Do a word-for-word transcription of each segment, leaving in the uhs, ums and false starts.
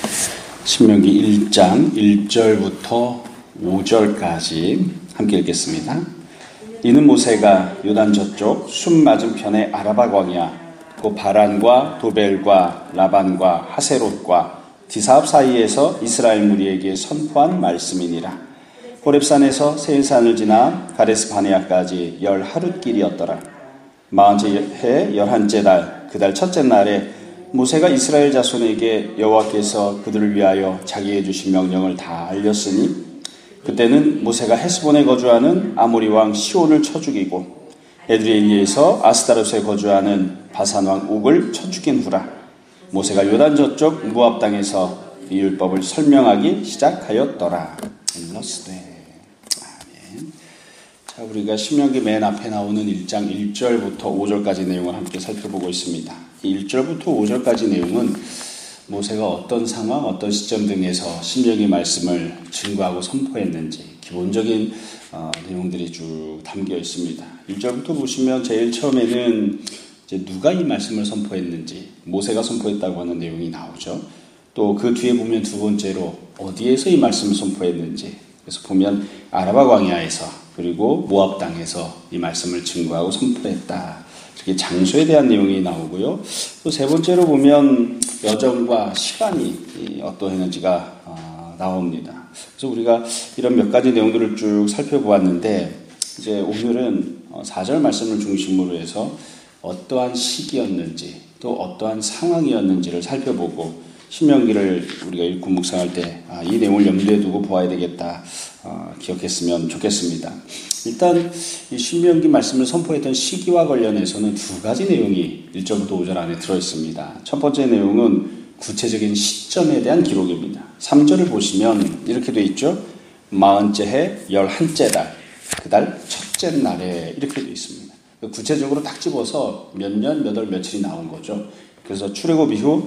신명기 일 장 일 절부터 오 절까지 함께 읽겠습니다. 이는 모세가 요단 저쪽 순 맞은편의 아라바 광야 그 바란과 도벨과 라반과 하세롯과 디사합 사이에서 이스라엘 무리에게 선포한 말씀이니라. 호렙산에서 세일산을 지나 가데스 바네아까지 열 하룻길이었더라. 마흔째 해 열한째 달 그 달 첫째 날에 모세가 이스라엘 자손에게 여호와께서 그들을 위하여 자기의 주신 명령을 다 알렸으니 그때는 모세가 헤스본에 거주하는 아모리 왕 시온을 쳐 죽이고 에드레이에서 아스타롯에 거주하는 바산 왕 옥을 쳐 죽인 후라. 모세가 요단 저쪽 모압 땅에서 이 율법을 설명하기 시작하였더라. 일러스되. 아멘. 자, 우리가 신명기 맨 앞에 나오는 일 장 일 절부터 오 절까지 내용을 함께 살펴보고 있습니다. 이 일 절부터 오 절까지 내용은 모세가 어떤 상황, 어떤 시점 등에서 신명기 말씀을 증거하고 선포했는지 기본적인 어, 내용들이 쭉 담겨 있습니다. 일 절부터 보시면 제일 처음에는 이제 누가 이 말씀을 선포했는지, 모세가 선포했다고 하는 내용이 나오죠. 또 그 뒤에 보면 두 번째로 어디에서 이 말씀을 선포했는지, 그래서 보면 아라바 광야에서 그리고 모압 땅에서 이 말씀을 증거하고 선포했다. 이렇게 장소에 대한 내용이 나오고요. 또 세 번째로 보면 여정과 시간이 어떠했는지가 어, 나옵니다. 그래서 우리가 이런 몇 가지 내용들을 쭉 살펴보았는데 이제 오늘은 사 절 말씀을 중심으로 해서 어떠한 시기였는지 또 어떠한 상황이었는지를 살펴보고 신명기를 우리가 읽고 묵상할 때 이 내용을 염두에 두고 보아야 되겠다 어, 기억했으면 좋겠습니다. 일단 이 신명기 말씀을 선포했던 시기와 관련해서는 두 가지 내용이 일 절부터 오 절 안에 들어있습니다. 첫 번째 내용은 구체적인 시점에 대한 기록입니다. 삼 절을 보시면 이렇게 돼 있죠. 마흔째 해 열한째 달 그 달 첫째 날에 이렇게 돼 있습니다. 구체적으로 딱 집어서 몇 년, 몇 월, 며칠이 나온 거죠. 그래서 출애굽 이후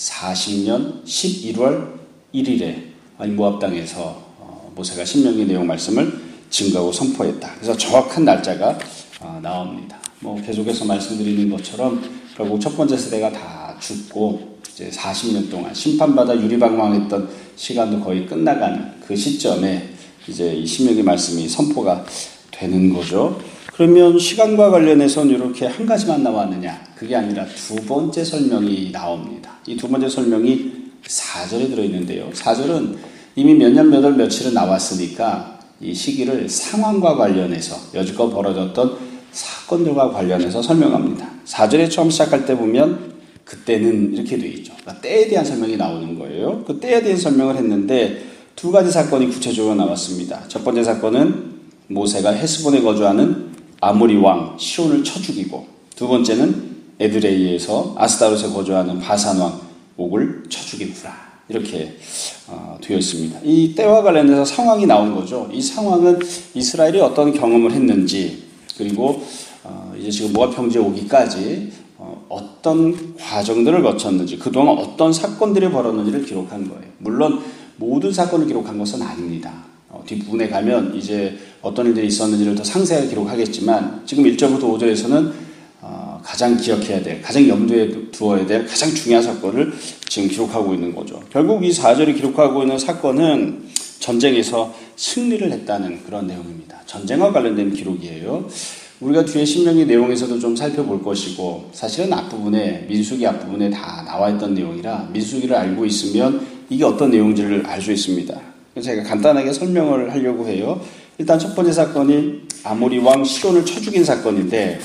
사십 년 십일월 일일에 모압 땅에서 모세가 신명기 내용 말씀을 증거하고 선포했다. 그래서 정확한 날짜가 나옵니다. 뭐 계속해서 말씀드리는 것처럼 결국 첫 번째 세대가 다 죽고 이제 사십 년 동안 심판받아 유리방황했던 시간도 거의 끝나가는 그 시점에 이제 이 신명기 말씀이 선포가 되는 거죠. 그러면 시간과 관련해서는 이렇게 한 가지만 나왔느냐? 그게 아니라 두 번째 설명이 나옵니다. 이 두 번째 설명이 사 절에 들어있는데요. 사 절은 이미 몇 년, 몇 월, 며칠은 나왔으니까 이 시기를 상황과 관련해서 여지껏 벌어졌던 사건들과 관련해서 설명합니다. 사 절에 처음 시작할 때 보면 그때는 이렇게 되어 있죠. 그러니까 때에 대한 설명이 나오는 거예요. 그 때에 대한 설명을 했는데 두 가지 사건이 구체적으로 나왔습니다. 첫 번째 사건은 모세가 헤스본에 거주하는 아모리 왕 시온을 쳐 죽이고, 두 번째는 에드레이에서 아스타롯에 거주하는 바산 왕 옥을 쳐 죽인 후라. 이렇게 어, 되어 있습니다. 이 때와 관련해서 상황이 나온 거죠. 이 상황은 이스라엘이 어떤 경험을 했는지, 그리고 어, 이제 지금 모압 평지에 오기까지 어, 어떤 과정들을 거쳤는지, 그동안 어떤 사건들이 벌어졌는지를 기록한 거예요. 물론 모든 사건을 기록한 것은 아닙니다. 어, 뒷부분에 가면 이제 어떤 일들이 있었는지를 더 상세하게 기록하겠지만, 지금 일 절부터 오 절에서는 어, 가장 기억해야 될, 가장 염두에 두어야 될 가장 중요한 사건을 지금 기록하고 있는 거죠. 결국 이 사 절이 기록하고 있는 사건은 전쟁에서 승리를 했다는 그런 내용입니다. 전쟁과 관련된 기록이에요. 우리가 뒤에 신명기 내용에서도 좀 살펴볼 것이고, 사실은 앞부분에, 민수기 앞부분에 다 나와 있던 내용이라 민수기를 알고 있으면 이게 어떤 내용인지를 알 수 있습니다. 그래서 제가 간단하게 설명을 하려고 해요. 일단 첫 번째 사건이 아모리 왕 시온을 쳐 죽인 사건인데,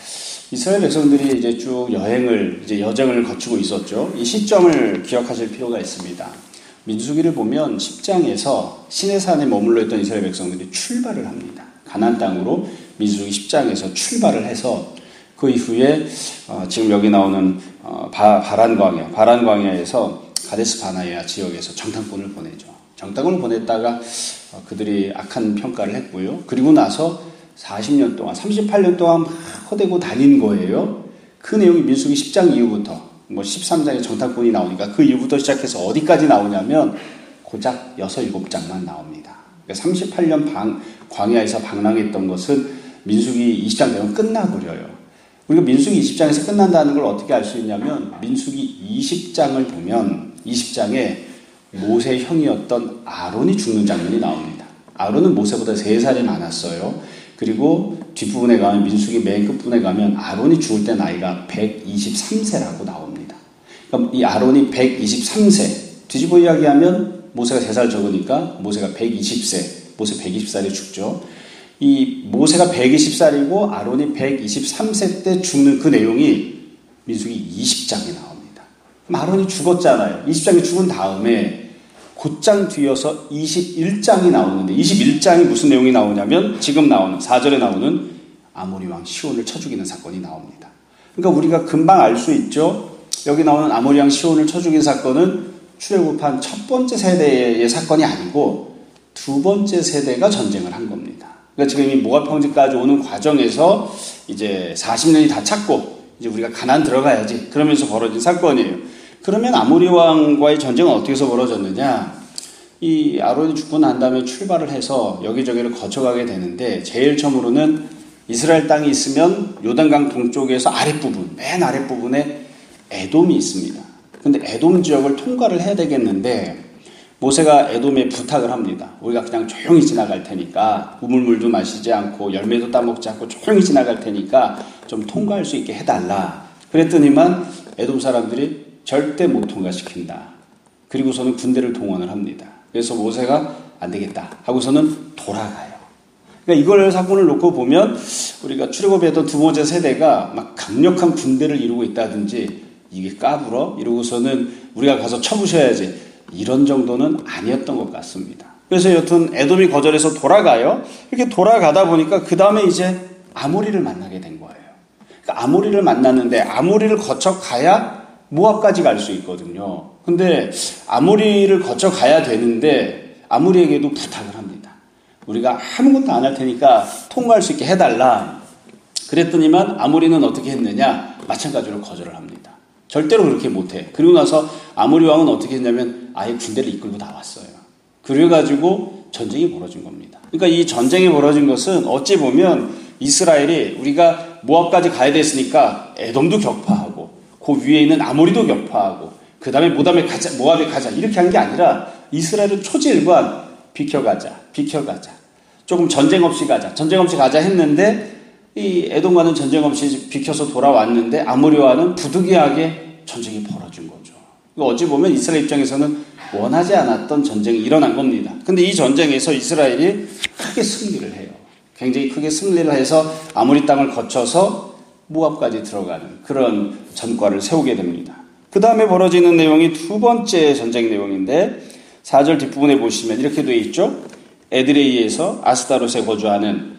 이스라엘 백성들이 이제 쭉 여행을, 이제 여정을 거치고 있었죠. 이 시점을 기억하실 필요가 있습니다. 민수기를 보면 십 장에서 시내산에 머물러 있던 이스라엘 백성들이 출발을 합니다. 가나안 땅으로 민수기 십 장에서 출발을 해서 그 이후에 어, 지금 여기 나오는 어, 바, 바란 광야, 바란 광야에서 가데스 바네아 지역에서 정탐꾼을 보내죠. 정탐꾼을 보냈다가 어, 그들이 악한 평가를 했고요. 그리고 나서 사십 년 동안, 삼십팔 년 동안 막 호되고 다닌 거예요. 그 내용이 민수기 십 장 이후부터, 뭐 십삼 장에 정탐꾼이 나오니까 그 이후부터 시작해서 어디까지 나오냐면 고작 여섯, 일곱 장만 나옵니다. 그러니까 삼십팔 년 방, 광야에서 방랑했던 것은 민수기 이십 장 되면 끝나버려요. 우리가 민수기 이십 장에서 끝난다는 걸 어떻게 알 수 있냐면 민수기 이십 장을 보면 이십 장에 모세의 형이었던 아론이 죽는 장면이 나옵니다. 아론은 모세보다 세 살이 많았어요. 그리고 뒷부분에 가면 민수기 맨 끝부분에 가면 아론이 죽을 때 나이가 백이십삼 세라고 나옵니다. 그럼 이 아론이 백이십삼 세 뒤집어 이야기하면 모세가 세 살 적으니까 모세가 백이십 세, 모세 백이십 살에 죽죠. 이 모세가 백이십 살이고 아론이 백이십삼 세 때 죽는 그 내용이 민수기 이십 장에 나옵니다. 그럼 아론이 죽었잖아요. 이십 장에 죽은 다음에 곧장 뒤어서 이십일 장이 나오는데 이십일 장이 무슨 내용이 나오냐면 지금 나오는 사 절에 나오는 아모리 왕 시온을 쳐 죽이는 사건이 나옵니다. 그러니까 우리가 금방 알 수 있죠. 여기 나오는 아모리 왕 시온을 쳐 죽인 사건은 출애굽한 첫 번째 세대의 사건이 아니고 두 번째 세대가 전쟁을 한 겁니다. 그러니까 지금 이 모압 평지까지 오는 과정에서 이제 사십 년이 다 찼고 이제 우리가 가나안 들어가야지 그러면서 벌어진 사건이에요. 그러면 아모리 왕과의 전쟁은 어떻게 해서 벌어졌느냐? 이 아론이 죽고 난 다음에 출발을 해서 여기저기를 거쳐가게 되는데 제일 처음으로는 이스라엘 땅이 있으면 요단강 동쪽에서 아랫부분, 맨 아랫부분에 에돔이 있습니다. 근데 에돔 지역을 통과를 해야 되겠는데 모세가 에돔에 부탁을 합니다. 우리가 그냥 조용히 지나갈 테니까 우물물도 마시지 않고 열매도 따먹지 않고 조용히 지나갈 테니까 좀 통과할 수 있게 해달라. 그랬더니만 에돔 사람들이 절대 못 통과시킨다. 그리고서는 군대를 동원을 합니다. 그래서 모세가 안 되겠다 하고서는 돌아가요. 그러니까 이걸 사건을 놓고 보면 우리가 출애굽했던 두 번째 세대가 막 강력한 군대를 이루고 있다든지 이게 까불어? 이러고서는 우리가 가서 쳐부셔야지 이런 정도는 아니었던 것 같습니다. 그래서 여튼 에돔이 거절해서 돌아가요. 이렇게 돌아가다 보니까 그 다음에 이제 아모리를 만나게 된 거예요. 그러니까 아모리를 만났는데 아모리를 거쳐 가야 모압까지 갈 수 있거든요. 근데 아모리를 거쳐 가야 되는데 아모리에게도 부탁을 합니다. 우리가 아무것도 안 할 테니까 통과할 수 있게 해달라. 그랬더니만 아모리는 어떻게 했느냐? 마찬가지로 거절을 합니다. 절대로 그렇게 못해. 그리고 나서 아모리 왕은 어떻게 했냐면 아예 군대를 이끌고 나왔어요. 그래가지고 전쟁이 벌어진 겁니다. 그러니까 이 전쟁이 벌어진 것은 어찌 보면 이스라엘이 우리가 모압까지 가야 됐으니까 에돔도 격파하고 그 위에 있는 아모리도 격파하고 그 다음에 모압에 가자, 모압에 가자 이렇게 한 게 아니라 이스라엘은 초지일관 비켜가자, 비켜가자. 조금 전쟁 없이 가자, 전쟁 없이 가자 했는데 이 에돔과는 전쟁 없이 비켜서 돌아왔는데 아모리와는 부득이하게 전쟁이 벌어진 거죠. 어찌 보면 이스라엘 입장에서는 원하지 않았던 전쟁이 일어난 겁니다. 근데 이 전쟁에서 이스라엘이 크게 승리를 해요. 굉장히 크게 승리를 해서 아모리 땅을 거쳐서 모압까지 들어가는 그런 전과를 세우게 됩니다. 그 다음에 벌어지는 내용이 두 번째 전쟁 내용인데 사 절 뒷부분에 보시면 이렇게 되어 있죠. 에드레이에서 아스타롯에 거주하는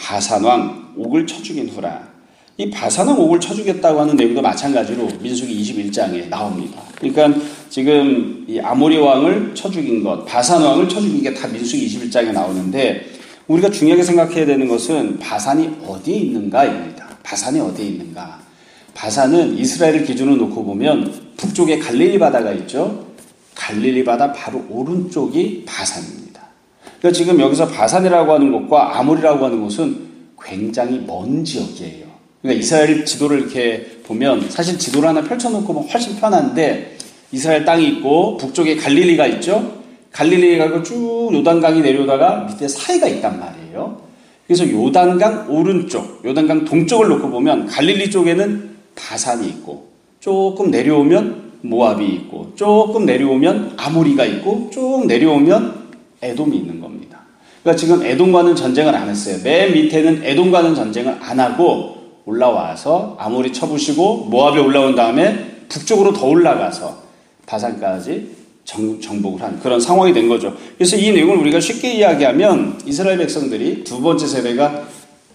바산왕 옥을 쳐 죽인 후라. 이 바산왕 옥을 쳐 죽였다고 하는 내용도 마찬가지로 민수기 이십일 장에 나옵니다. 그러니까 지금 이 아모리 왕을 쳐 죽인 것, 바산 왕을 쳐 죽인 게 다 민수기 이십일 장에 나오는데 우리가 중요하게 생각해야 되는 것은 바산이 어디에 있는가입니다. 바산이 어디에 있는가? 바산은 이스라엘을 기준으로 놓고 보면 북쪽에 갈릴리 바다가 있죠. 갈릴리 바다 바로 오른쪽이 바산입니다. 그러니까 지금 여기서 바산이라고 하는 곳과 아모리라고 하는 곳은 굉장히 먼 지역이에요. 그러니까 이스라엘 지도를 이렇게 보면 사실 지도를 하나 펼쳐놓고 보면 훨씬 편한데 이스라엘 땅이 있고 북쪽에 갈릴리가 있죠. 갈릴리가 쭉 요단강이 내려오다가 밑에 사이가 있단 말이에요. 그래서 요단강 오른쪽, 요단강 동쪽을 놓고 보면 갈릴리 쪽에는 바산이 있고 조금 내려오면 모압이 있고 조금 내려오면 아모리가 있고 쭉 내려오면 에돔이 있는 겁니다. 그러니까 지금 에돔과는 전쟁을 안 했어요. 맨 밑에는 에돔과는 전쟁을 안 하고 올라와서 아모리 쳐부시고 모압에 올라온 다음에 북쪽으로 더 올라가서 바산까지 정, 정복을 한 그런 상황이 된 거죠. 그래서 이 내용을 우리가 쉽게 이야기하면 이스라엘 백성들이 두 번째 세대가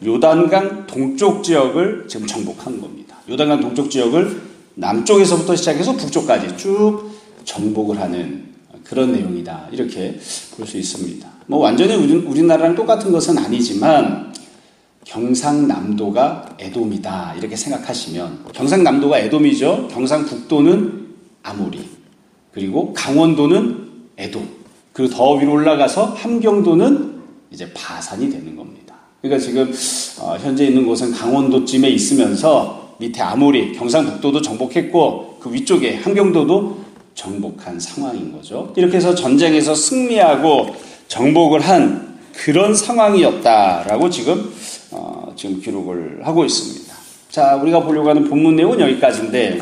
요단강 동쪽 지역을 지금 정복한 겁니다. 요단강 동쪽 지역을 남쪽에서부터 시작해서 북쪽까지 쭉 정복을 하는 그런 내용이다. 이렇게 볼 수 있습니다. 뭐 완전히 우리, 우리나라랑 똑같은 것은 아니지만 경상남도가 에돔이다. 이렇게 생각하시면 경상남도가 에돔이죠. 경상북도는 아모리. 그리고 강원도는 에돔. 그리고 더 위로 올라가서 함경도는 이제 바산이 되는 겁니다. 그러니까 지금 어, 현재 있는 곳은 강원도쯤에 있으면서 밑에 아모리, 경상북도도 정복했고 그 위쪽에 함경도도 정복한 상황인 거죠. 이렇게 해서 전쟁에서 승리하고 정복을 한 그런 상황이었다라고 지금 어, 지금 기록을 하고 있습니다. 자, 우리가 보려고 하는 본문 내용은 여기까지인데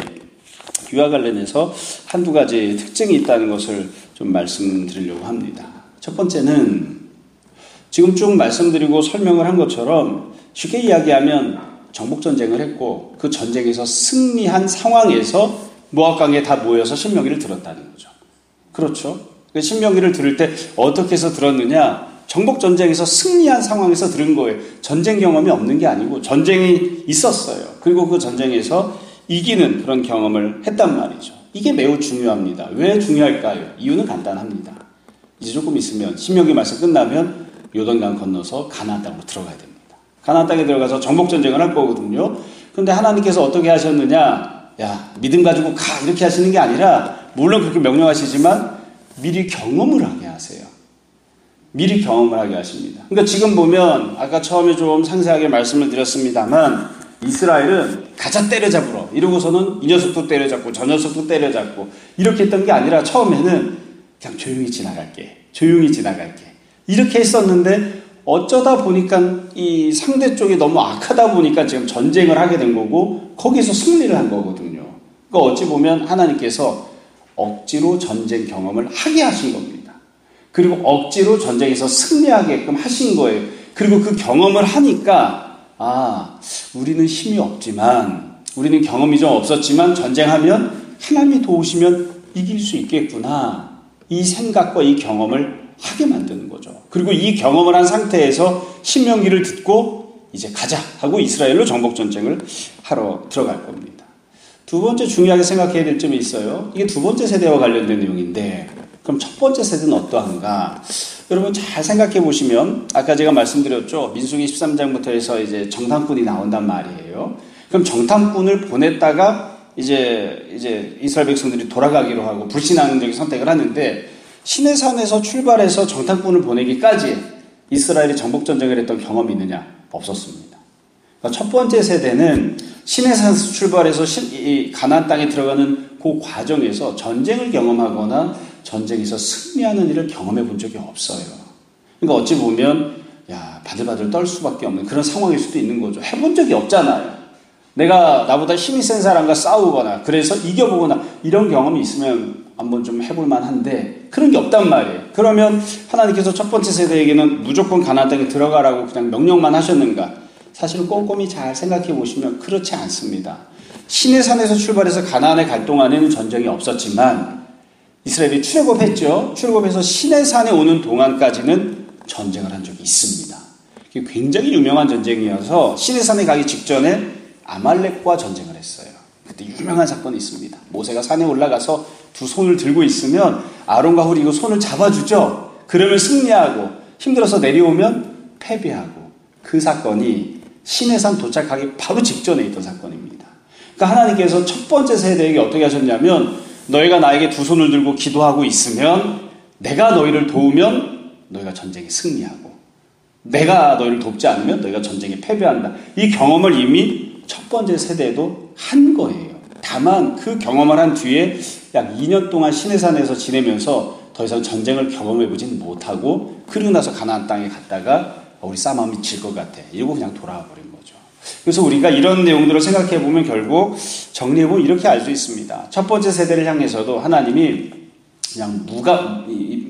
이와 관련해서 한두 가지 특징이 있다는 것을 좀 말씀드리려고 합니다. 첫 번째는 지금 쭉 말씀드리고 설명을 한 것처럼 쉽게 이야기하면 정복전쟁을 했고 그 전쟁에서 승리한 상황에서 모압강에 다 모여서 신명기를 들었다는 거죠. 그렇죠? 신명기를 들을 때 어떻게 해서 들었느냐? 정복전쟁에서 승리한 상황에서 들은 거예요. 전쟁 경험이 없는 게 아니고 전쟁이 있었어요. 그리고 그 전쟁에서 이기는 그런 경험을 했단 말이죠. 이게 매우 중요합니다. 왜 중요할까요? 이유는 간단합니다. 이제 조금 있으면 신명기 말씀 끝나면 요단강 건너서 가나안 땅으로 들어가야 됩니다. 가나안 땅에 들어가서 정복전쟁을 할 거거든요. 그런데 하나님께서 어떻게 하셨느냐? 야, 믿음 가지고 가 이렇게 하시는 게 아니라 물론 그렇게 명령하시지만 미리 경험을 하게 하세요. 미리 경험을 하게 하십니다. 그러니까 지금 보면 아까 처음에 좀 상세하게 말씀을 드렸습니다만 이스라엘은 가자 때려잡으러 이러고서는 이 녀석도 때려잡고 저 녀석도 때려잡고 이렇게 했던 게 아니라 처음에는 그냥 조용히 지나갈게 조용히 지나갈게 이렇게 했었는데 어쩌다 보니까 이 상대 쪽이 너무 악하다 보니까 지금 전쟁을 하게 된 거고 거기서 승리를 한 거거든요. 그러니까 어찌 보면 하나님께서 억지로 전쟁 경험을 하게 하신 겁니다. 그리고 억지로 전쟁에서 승리하게끔 하신 거예요. 그리고 그 경험을 하니까 아, 우리는 힘이 없지만 우리는 경험이 좀 없었지만 전쟁하면 하나님이 도우시면 이길 수 있겠구나. 이 생각과 이 경험을 하게 만드는 거죠. 그리고 이 경험을 한 상태에서 신명기를 듣고 이제 가자 하고 이스라엘로 정복전쟁을 하러 들어갈 겁니다. 두 번째 중요하게 생각해야 될 점이 있어요. 이게 두 번째 세대와 관련된 내용인데 그럼 첫 번째 세대는 어떠한가? 여러분 잘 생각해 보시면 아까 제가 말씀드렸죠. 민수기 십삼 장부터 해서 이제 정탐꾼이 나온단 말이에요. 그럼 정탐꾼을 보냈다가 이제 이제 이스라엘 백성들이 돌아가기로 하고 불신앙적인 선택을 하는데 시내산에서 출발해서 정탐꾼을 보내기까지 이스라엘이 정복전쟁을 했던 경험이 있느냐? 없었습니다. 그러니까 첫 번째 세대는 시내산에서 출발해서 이 가나안 땅에 들어가는 그 과정에서 전쟁을 경험하거나 전쟁에서 승리하는 일을 경험해 본 적이 없어요. 그러니까 어찌 보면 야 바들바들 떨 수밖에 없는 그런 상황일 수도 있는 거죠. 해본 적이 없잖아요. 내가 나보다 힘이 센 사람과 싸우거나 그래서 이겨보거나 이런 경험이 있으면 한번 좀 해볼 만한데 그런 게 없단 말이에요. 그러면 하나님께서 첫 번째 세대에게는 무조건 가나안 땅에 들어가라고 그냥 명령만 하셨는가? 사실 꼼꼼히 잘 생각해 보시면 그렇지 않습니다. 시내산에서 출발해서 가나안에 갈 동안에는 전쟁이 없었지만 이스라엘이 출애굽했죠. 출애굽해서 시내산에 오는 동안까지는 전쟁을 한 적이 있습니다. 이게 굉장히 유명한 전쟁이어서 시내산에 가기 직전에 아말렉과 전쟁을 했어요. 그때 유명한 사건이 있습니다. 모세가 산에 올라가서 두 손을 들고 있으면 아론과 훌이 그 손을 잡아주죠. 그러면 승리하고 힘들어서 내려오면 패배하고 그 사건이 시내산 도착하기 바로 직전에 있던 사건입니다. 그러니까 하나님께서 첫 번째 세대에게 어떻게 하셨냐면 너희가 나에게 두 손을 들고 기도하고 있으면 내가 너희를 도우면 너희가 전쟁에 승리하고 내가 너희를 돕지 않으면 너희가 전쟁에 패배한다. 이 경험을 이미 첫 번째 세대도 한 거예요. 다만 그 경험을 한 뒤에 약 이 년 동안 시내산에서 지내면서 더 이상 전쟁을 경험해보진 못하고 그리고 나서 가나안 땅에 갔다가 우리 싸움이 질 것 같아. 이러고 그냥 돌아와 버린 거죠. 그래서 우리가 이런 내용들을 생각해보면 결국 정리해보면 이렇게 알 수 있습니다. 첫 번째 세대를 향해서도 하나님이 그냥 무가,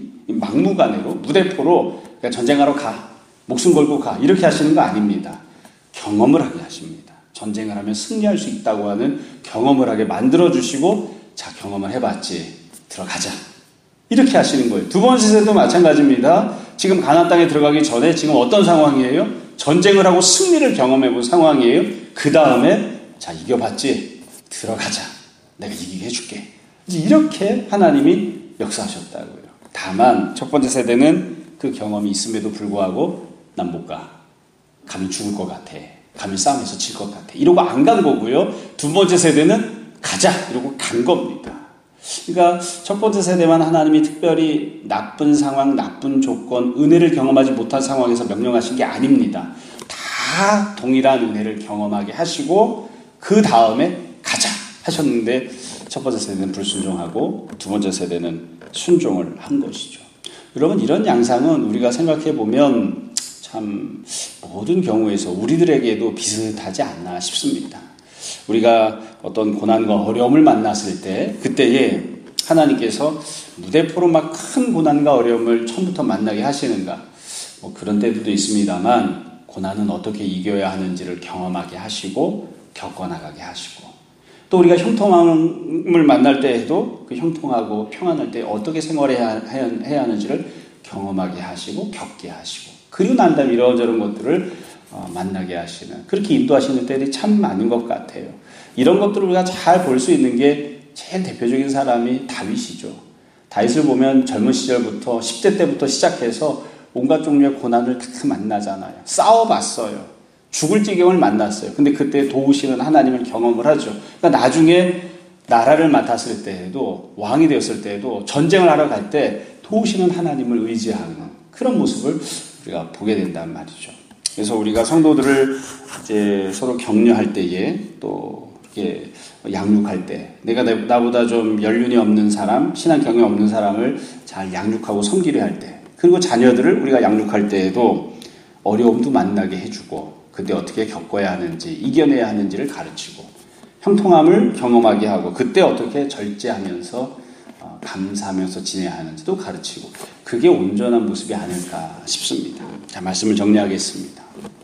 막무가내로, 무대포로 그러니까 전쟁하러 가. 목숨 걸고 가. 이렇게 하시는 거 아닙니다. 경험을 하게 하십니다. 전쟁을 하면 승리할 수 있다고 하는 경험을 하게 만들어주시고 자 경험을 해봤지 들어가자 이렇게 하시는 거예요. 두 번째 세대도 마찬가지입니다. 지금 가나안 땅에 들어가기 전에 지금 어떤 상황이에요? 전쟁을 하고 승리를 경험해본 상황이에요. 그 다음에 자 이겨봤지 들어가자 내가 이기게 해줄게 이렇게 하나님이 역사하셨다고요. 다만 첫 번째 세대는 그 경험이 있음에도 불구하고 난 못 가. 가면 죽을 것 같아. 가면 싸움에서 질 것 같아. 이러고 안 간 거고요. 두 번째 세대는 가자. 이러고 간 겁니다. 그러니까 첫 번째 세대만 하나님이 특별히 나쁜 상황, 나쁜 조건, 은혜를 경험하지 못한 상황에서 명령하신 게 아닙니다. 다 동일한 은혜를 경험하게 하시고 그 다음에 가자 하셨는데 첫 번째 세대는 불순종하고 두 번째 세대는 순종을 한 것이죠. 여러분, 이런 양상은 우리가 생각해 보면 참 모든 경우에서 우리들에게도 비슷하지 않나 싶습니다. 우리가 어떤 고난과 어려움을 만났을 때 그때에 하나님께서 무대포로 막 큰 고난과 어려움을 처음부터 만나게 하시는가? 뭐 그런 때도 있습니다만 고난은 어떻게 이겨야 하는지를 경험하게 하시고 겪어나가게 하시고 또 우리가 형통함을 만날 때에도 그 형통하고 평안할 때 어떻게 생활해야 해야 하는지를 경험하게 하시고 겪게 하시고 그리고 난 다음에 이런저런 것들을 만나게 하시는 그렇게 인도하시는 때들이 참 많은 것 같아요. 이런 것들을 우리가 잘 볼 수 있는 게 제일 대표적인 사람이 다윗이죠. 다윗을 보면 젊은 시절부터 십 대 때부터 시작해서 온갖 종류의 고난을 다 만나잖아요. 싸워봤어요. 죽을 지경을 만났어요. 근데 그때 도우시는 하나님을 경험을 하죠. 그러니까 나중에 나라를 맡았을 때에도 왕이 되었을 때에도 전쟁을 하러 갈 때 도우시는 하나님을 의지하는 그런 모습을 우리가 보게 된단 말이죠. 그래서 우리가 성도들을 이제 서로 격려할 때에 또 이렇게 양육할 때 내가 나보다 좀 연륜이 없는 사람, 신앙 경험이 없는 사람을 잘 양육하고 섬기려 할 때 그리고 자녀들을 우리가 양육할 때에도 어려움도 만나게 해주고 그때 어떻게 겪어야 하는지 이겨내야 하는지를 가르치고 형통함을 경험하게 하고 그때 어떻게 절제하면서 어, 감사하면서 지내야 하는지도 가르치고 그게 온전한 모습이 아닐까 싶습니다. 자, 말씀을 정리하겠습니다.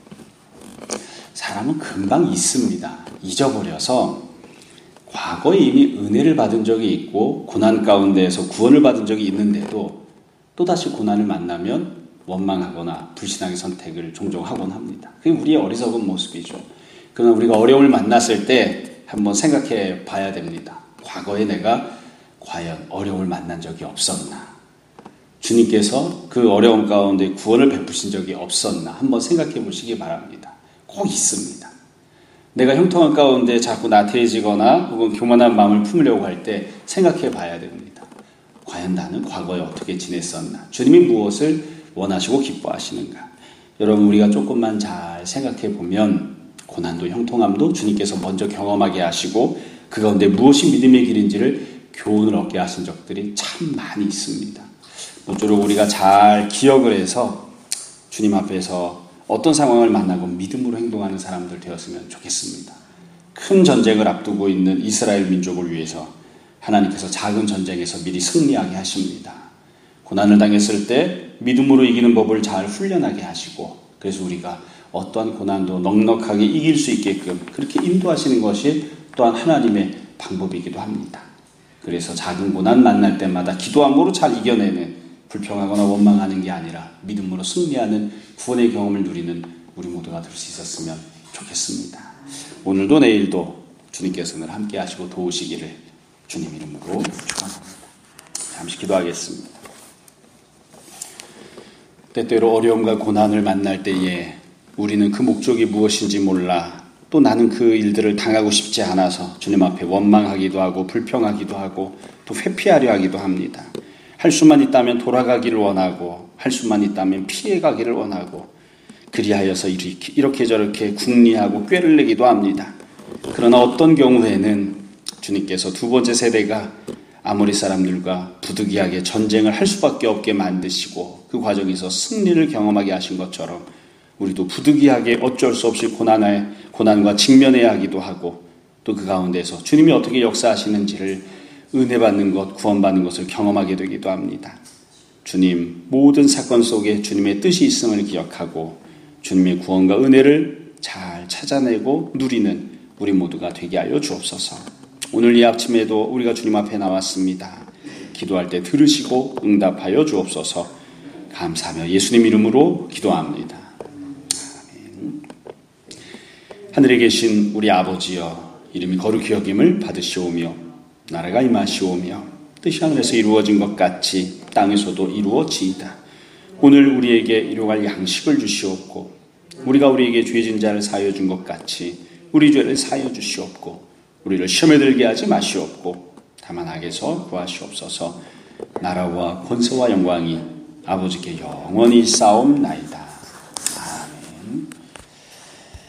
사람은 금방 잊습니다. 잊어버려서 과거에 이미 은혜를 받은 적이 있고 고난 가운데에서 구원을 받은 적이 있는데도 또다시 고난을 만나면 원망하거나 불신앙의 선택을 종종 하곤 합니다. 그게 우리의 어리석은 모습이죠. 그러나 우리가 어려움을 만났을 때 한번 생각해 봐야 됩니다. 과거에 내가 과연 어려움을 만난 적이 없었나? 주님께서 그 어려움 가운데 구원을 베푸신 적이 없었나? 한번 생각해 보시기 바랍니다. 꼭 있습니다. 내가 형통한 가운데 자꾸 나태해지거나 혹은 교만한 마음을 품으려고 할 때 생각해 봐야 됩니다. 과연 나는 과거에 어떻게 지냈었나? 주님이 무엇을 원하시고 기뻐하시는가? 여러분, 우리가 조금만 잘 생각해 보면 고난도 형통함도 주님께서 먼저 경험하게 하시고 그 가운데 무엇이 믿음의 길인지를 교훈을 얻게 하신 적들이 참 많이 있습니다. 모쪼록 우리가 잘 기억을 해서 주님 앞에서 어떤 상황을 만나고 믿음으로 행동하는 사람들 되었으면 좋겠습니다. 큰 전쟁을 앞두고 있는 이스라엘 민족을 위해서 하나님께서 작은 전쟁에서 미리 승리하게 하십니다. 고난을 당했을 때 믿음으로 이기는 법을 잘 훈련하게 하시고 그래서 우리가 어떠한 고난도 넉넉하게 이길 수 있게끔 그렇게 인도하시는 것이 또한 하나님의 방법이기도 합니다. 그래서 작은 고난 만날 때마다 기도함으로 잘 이겨내는 불평하거나 원망하는 게 아니라 믿음으로 승리하는 구원의 경험을 누리는 우리 모두가 될 수 있었으면 좋겠습니다. 오늘도 내일도 주님께서는 함께 하시고 도우시기를 주님 이름으로 축원합니다. 잠시 기도하겠습니다. 때때로 어려움과 고난을 만날 때에 우리는 그 목적이 무엇인지 몰라 또 나는 그 일들을 당하고 싶지 않아서 주님 앞에 원망하기도 하고 불평하기도 하고 또 회피하려 하기도 합니다. 할 수만 있다면 돌아가기를 원하고 할 수만 있다면 피해가기를 원하고 그리하여서 이렇게, 이렇게 저렇게 궁리하고 꾀를 내기도 합니다. 그러나 어떤 경우에는 주님께서 두 번째 세대가 아모리 사람들과 부득이하게 전쟁을 할 수밖에 없게 만드시고 그 과정에서 승리를 경험하게 하신 것처럼 우리도 부득이하게 어쩔 수 없이 고난에, 고난과 직면해야 하기도 하고 또 그 가운데서 주님이 어떻게 역사하시는지를 은혜 받는 것, 구원받는 것을 경험하게 되기도 합니다. 주님, 모든 사건 속에 주님의 뜻이 있음을 기억하고 주님의 구원과 은혜를 잘 찾아내고 누리는 우리 모두가 되게 하여 주옵소서. 오늘 이 아침에도 우리가 주님 앞에 나왔습니다. 기도할 때 들으시고 응답하여 주옵소서. 감사하며 예수님 이름으로 기도합니다. 아멘. 하늘에 계신 우리 아버지여, 이름이 거룩히 여김을 받으시오며 나라가 임하시오며 뜻이 하늘에서 이루어진 것 같이 땅에서도 이루어지이다. 오늘 우리에게 일용할 양식을 주시옵고 우리가 우리에게 죄진 자를 사하여 준 것 같이 우리 죄를 사하여 주시옵고 우리를 시험에 들게 하지 마시옵고 다만 악에서 구하시옵소서. 나라와 권세와 영광이 아버지께 영원히 싸움나이다.